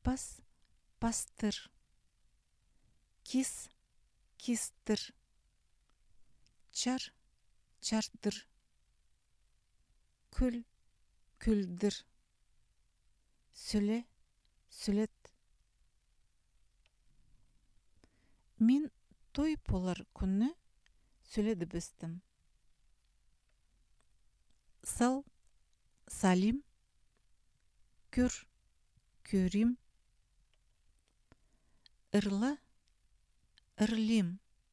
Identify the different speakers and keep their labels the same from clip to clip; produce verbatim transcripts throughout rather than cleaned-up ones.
Speaker 1: Пас, пастыр. Кис, кистір. Чар, чардыр. Күл, күлдір. Сүле, сүлет. Мен той болар күнні сүледі бістім. Сал, салим. Күр, көрім. Ырлы, ырлим.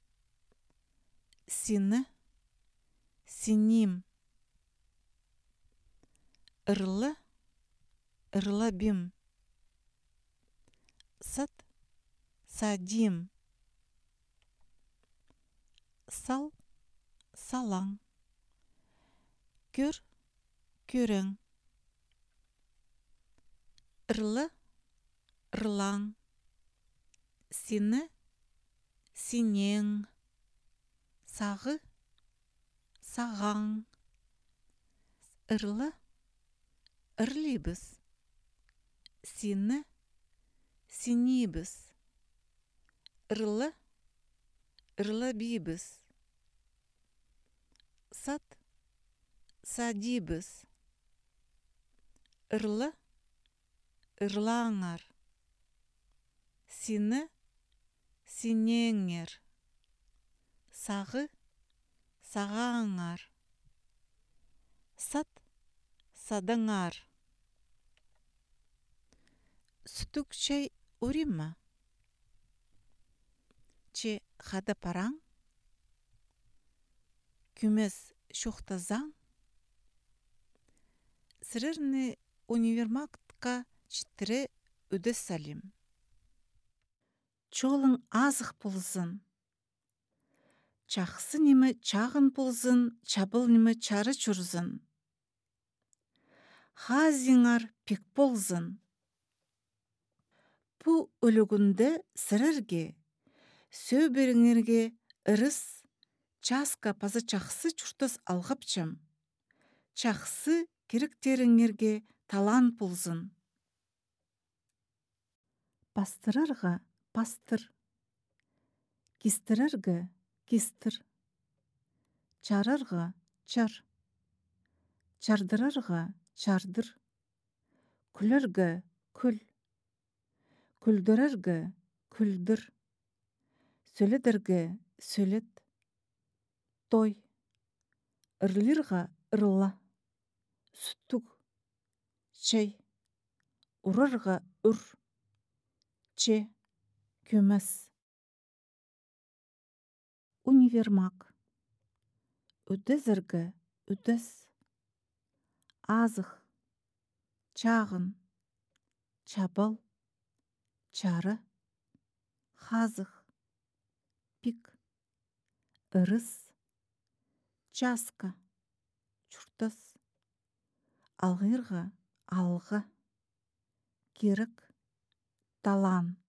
Speaker 1: Сіні, синим. Ырлы, ырлабим. Сат, садим. Сал, салаң. Көр, көрің. Ырлы, ырлаң. Сені, синең. Сағы, саған. Ырлы, ырлибіз. Сені, синибіз. Ырлы, ырлабибіз. Сат, садибіз. Ырлы, ырлаңар. Сені, синеңер. Сағы, сағаңар. Сат, садыңар. Сүтік чай өрім ма? Че хады параң? Күмес шуқтазаң? Сірірні универмагтқа читтірі өді салим. Чолың азық болзын. Чақсы немі чағын болзын, чабыл немі чары чұрзын. Хазиңар пек болзын. Бұ өлігінді сірірге, сөберіңерге ырыс, часка пазы чақсы чұртас алғапчым. Чақсы керектеріңерге талан болзын. Пастырырға пастыр. Кестіріргі кестір. Чарырға чар. Чардырырға чардыр. Күліргі күл. Күлдіріргі күлдір. Сөйледіргі сөйлет. Той. Ырлырға ырла. Сүттік. Чай. Урырға үр. Че. Көмес. Универмаг. Өтезіргі өтес. Азық. Чағын. Чабыл. Чары. Хазық. Пик. Ырыс. Часка. Чұртас. Алғырға алғы. Керік. Талан.